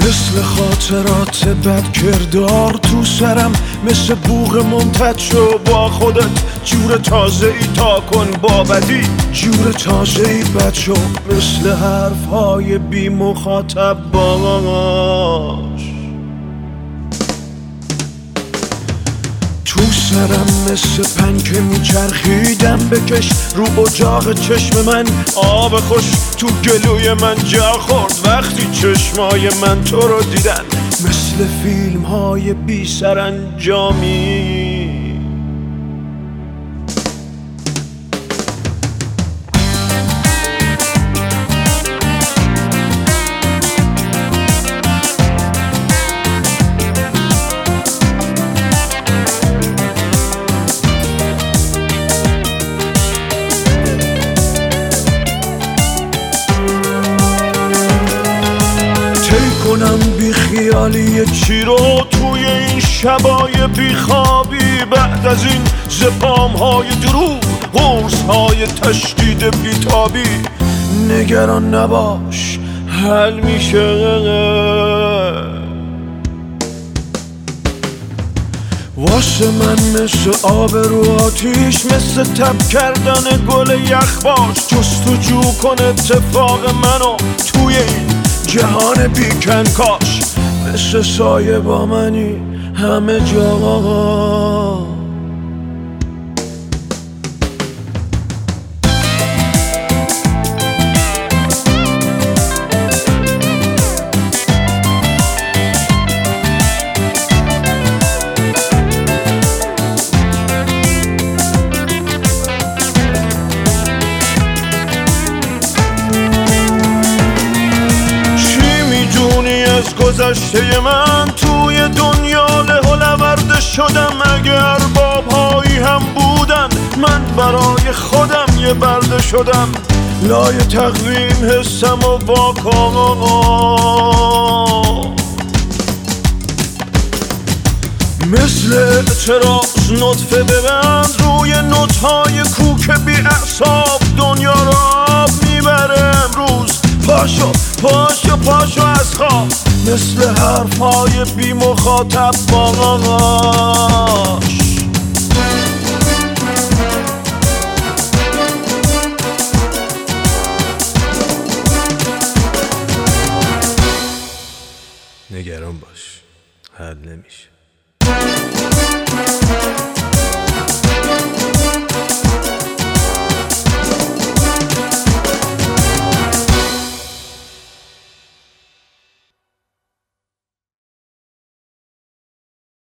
مثل خاطرات بد کردار تو سرم، مثل بوق منتج شو با خودت، جور تازه ای تا کن با بدی، جور تازه ای بد شو، مثل حرفهای بی مخاطب باش. تو سرم مثل پنکه میچرخیدم بکش، رو اجاق چشم من آب خوش، تو گلوی من جا خورد وقتی چشمای من تو رو دیدن، مثل فیلم های بی سرانجامی. کنم بی خیالی چی رو توی این شبای بی خوابی، بعد از این زپام های دروغ، قرص های تشدید بیتابی. نگران نباش حل میشه، واسه من مثل آب رو آتیش، مثل تب کردن گل یخباش. جستجو کن اتفاق منو توی این جهان بیکن کاش، مثل سایه با منی همه جا. گذشته من توی دنیا لهولورده شدم، اگر بابهایی هم بودن من برای خودم یه برده شدم، لای تقویم حسم و واقعا، مثل اعتراض نطفه ببند روی نوت‌های کوک بی اعصاب، دنیا را آب میبره امروز، پاشو پاشو پاشو از خواب، مثل حرفهای بی مخاطب باش. نگران باش حل نمیشه.